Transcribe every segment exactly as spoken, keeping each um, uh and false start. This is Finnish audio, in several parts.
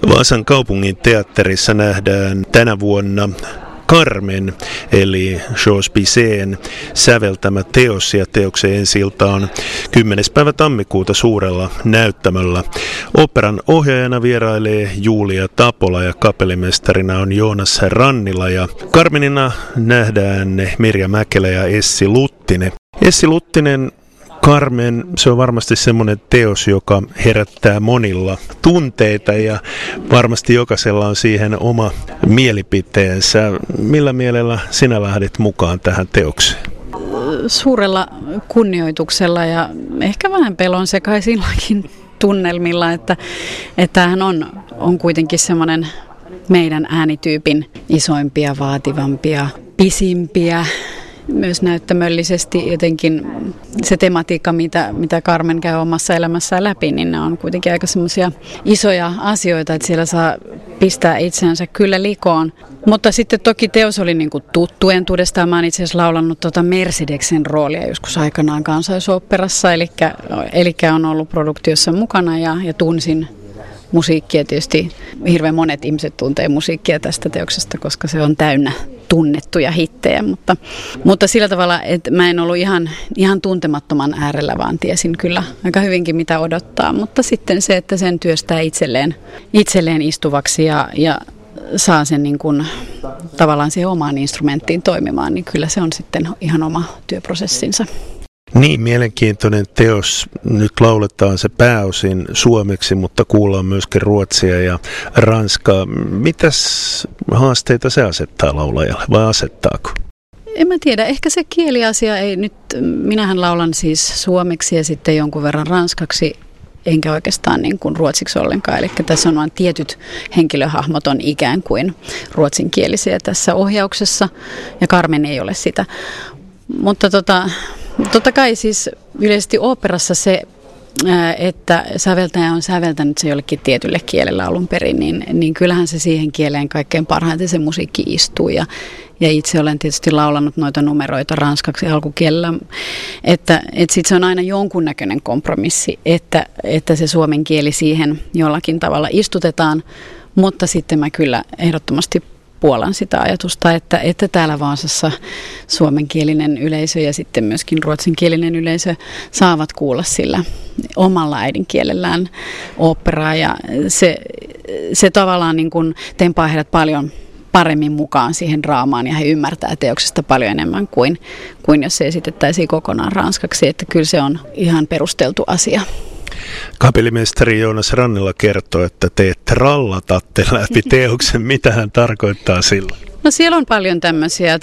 Vaasan kaupungin teatterissa nähdään tänä vuonna Carmen, eli Georges Bizet'n säveltämä teos, ja teoksen ensi-ilta on kymmenes päivä tammikuuta suurella näyttämöllä. Operan ohjaajana vierailee Julia Tapola ja kapellimestarina on Joonas Rannila, ja Carmenina nähdään Mirja Mäkelä ja Essi Luttinen. Essi Luttinen, Carmen, se on varmasti semmoinen teos, joka herättää monilla tunteita ja varmasti jokaisella on siihen oma mielipiteensä. Millä mielellä sinä lähdit mukaan tähän teokseen? Suurella kunnioituksella ja ehkä vähän pelon sekaisillakin tunnelmilla, että, että hän on, on kuitenkin semmoinen meidän äänityypin isoimpia, vaativampia, pisimpiä. Myös näyttämöllisesti jotenkin se tematiikka, mitä, mitä Carmen käy omassa elämässään läpi, niin ne on kuitenkin aika semmoisia isoja asioita, että siellä saa pistää itseänsä kyllä likoon. Mutta sitten toki teos oli niin kuin tuttu entuudestaan. Mä oon itse asiassa laulannut tuota Mercedeksen roolia joskus aikanaan Kansallisoopperassa, eli, eli on ollut produktiossa mukana ja, ja tunsin musiikkia. Tietysti hirveän monet ihmiset tuntee musiikkia tästä teoksesta, koska se on täynnä tunnettuja hittejä, mutta, mutta sillä tavalla, että mä en ollut ihan, ihan tuntemattoman äärellä, vaan tiesin kyllä aika hyvinkin mitä odottaa, mutta sitten se, että sen työstää itselleen, itselleen istuvaksi ja, ja saa sen niin kuin, tavallaan siihen omaan instrumenttiin toimimaan, niin kyllä se on sitten ihan oma työprosessinsa. Niin, mielenkiintoinen teos. Nyt lauletaan se pääosin suomeksi, mutta kuullaan myöskin ruotsia ja ranskaa. Mitäs haasteita se asettaa laulajalle, vai asettaako? En mä tiedä. Ehkä se kieliasia ei nyt, minähän laulan siis suomeksi ja sitten jonkun verran ranskaksi, enkä oikeastaan niin kuin ruotsiksi ollenkaan. Eli tässä on vain tietyt henkilöhahmot on ikään kuin ruotsinkielisiä tässä ohjauksessa, ja Carmen ei ole sitä. Mutta tota... Totta kai siis yleisesti oopperassa se, että säveltäjä on säveltänyt se jollekin tietylle kielelle alun perin, niin, niin kyllähän se siihen kieleen kaikkein parhaiten se musiikki istuu. Ja, ja itse olen tietysti laulanut noita numeroita ranskaksi alkukielellä, että, että sitten se on aina jonkunnäköinen kompromissi, että, että se suomen kieli siihen jollakin tavalla istutetaan, mutta sitten mä kyllä ehdottomasti puolan sitä ajatusta, että, että täällä Vaasassa suomenkielinen yleisö ja sitten myöskin ruotsinkielinen yleisö saavat kuulla sillä omalla äidinkielellään oopperaa, ja se, se tavallaan niin kuin tempaa heidät paljon paremmin mukaan siihen draamaan, ja he ymmärtää teoksesta paljon enemmän kuin, kuin jos se esitettäisiin kokonaan ranskaksi, että kyllä se on ihan perusteltu asia. Kapellimestari Joonas Rannila kertoo, että te trallatatte läpi teoksen. Mitä hän tarkoittaa sillä? No siellä on paljon tämmöisiä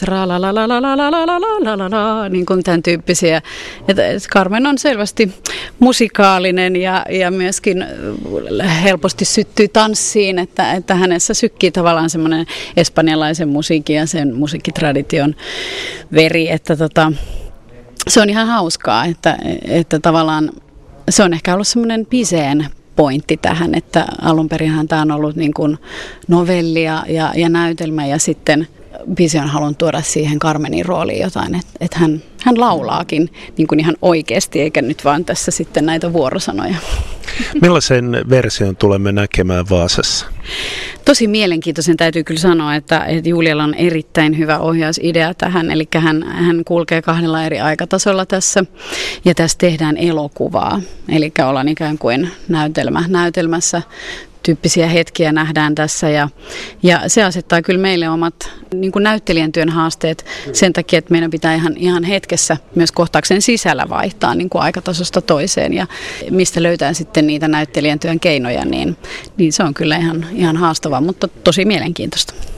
tralalalalalalalalalala, niin kuin tämän tyyppisiä. Että Carmen on selvästi musikaalinen ja, ja myöskin helposti syttyy tanssiin, että, että hänessä sykkii tavallaan semmoinen espanjalaisen musiikin ja sen musiikkitradition veri, että tota, se on ihan hauskaa, että, että tavallaan se on ehkä ollut semmoinen Bizet'n pointti tähän, että alun perinhän tämä on ollut niin kuin novellia ja, ja näytelmä, ja sitten Bizet on halunnut tuoda siihen Carmenin rooliin jotain, että, että hän, hän laulaakin niin kuin ihan oikeasti, eikä nyt vaan tässä sitten näitä vuorosanoja. Millaisen version tulemme näkemään Vaasassa? Tosi mielenkiintoisen täytyy kyllä sanoa, että, että Julialla on erittäin hyvä ohjausidea tähän, eli hän, hän kulkee kahdella eri aikatasolla tässä, ja tässä tehdään elokuvaa, eli ollaan ikään kuin näytelmä, näytelmässä. Tyyppisiä hetkiä nähdään tässä, ja, ja se asettaa kyllä meille omat niin kuin näyttelijän työn haasteet sen takia, että meidän pitää ihan, ihan hetkessä myös kohtauksen sisällä vaihtaa niin kuin aikatasosta toiseen, ja mistä löytää sitten niitä näyttelijän työn keinoja, niin, niin se on kyllä ihan, ihan haastavaa, mutta tosi mielenkiintoista.